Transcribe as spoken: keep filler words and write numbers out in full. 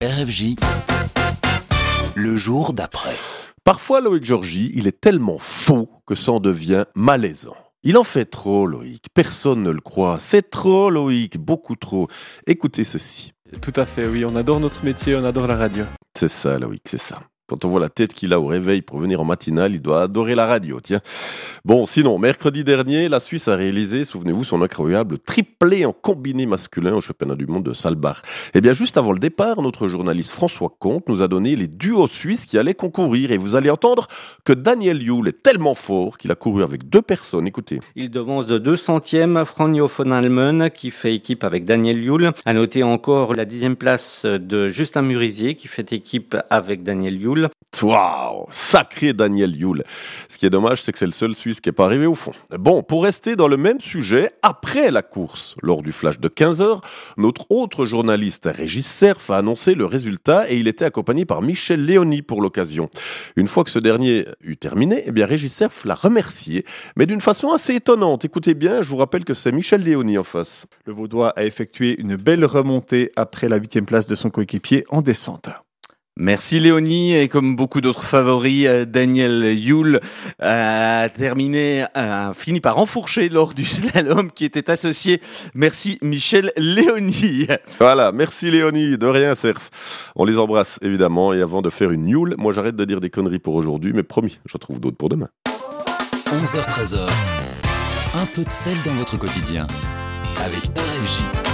R F J, le jour d'après. Parfois, Loïc Georgie, il est tellement faux que ça en devient malaisant. Il en fait trop, Loïc. Personne ne le croit. C'est trop, Loïc. Beaucoup trop. Écoutez ceci. Tout à fait, oui. On adore notre métier, on adore la radio. C'est ça, Loïc, c'est ça. Quand on voit la tête qu'il a au réveil pour venir en matinale, il doit adorer la radio, tiens. Bon, sinon, mercredi dernier, la Suisse a réalisé, souvenez-vous, son incroyable triplé en combiné masculin au championnat du monde de Saalbach. Eh bien, juste avant le départ, notre journaliste François Comte nous a donné les duos suisses qui allaient concourir. Et vous allez entendre que Daniel Juhl est tellement fort qu'il a couru avec deux personnes. Écoutez. Il devance de deux centièmes Franjo von Almen qui fait équipe avec Daniel Juhl. À noter encore la dixième place de Justin Murisier qui fait équipe avec Daniel Juhl. Waouh, sacré Daniel Juhl. Ce qui est dommage, c'est que c'est le seul Suisse qui n'est pas arrivé au fond. Bon, pour rester dans le même sujet, après la course, lors du flash de quinze heures, notre autre journaliste Régis Serf a annoncé le résultat et il était accompagné par Michel Léony pour l'occasion. Une fois que ce dernier eut terminé, eh bien Régis Serf l'a remercié, mais d'une façon assez étonnante. Écoutez bien, je vous rappelle que c'est Michel Léony en face. Le Vaudois a effectué une belle remontée après la huitième place de son coéquipier en descente. Merci Léonie, et comme beaucoup d'autres favoris, Daniel Juhl a terminé, a fini par enfourcher lors du slalom qui était associé. Merci Michel Léony. Voilà, merci Léonie, de rien Serf. On les embrasse évidemment, et avant de faire une Juhl, moi j'arrête de dire des conneries pour aujourd'hui, mais promis, j'en trouve d'autres pour demain. onze heures treize heures, un peu de sel dans votre quotidien avec R F J.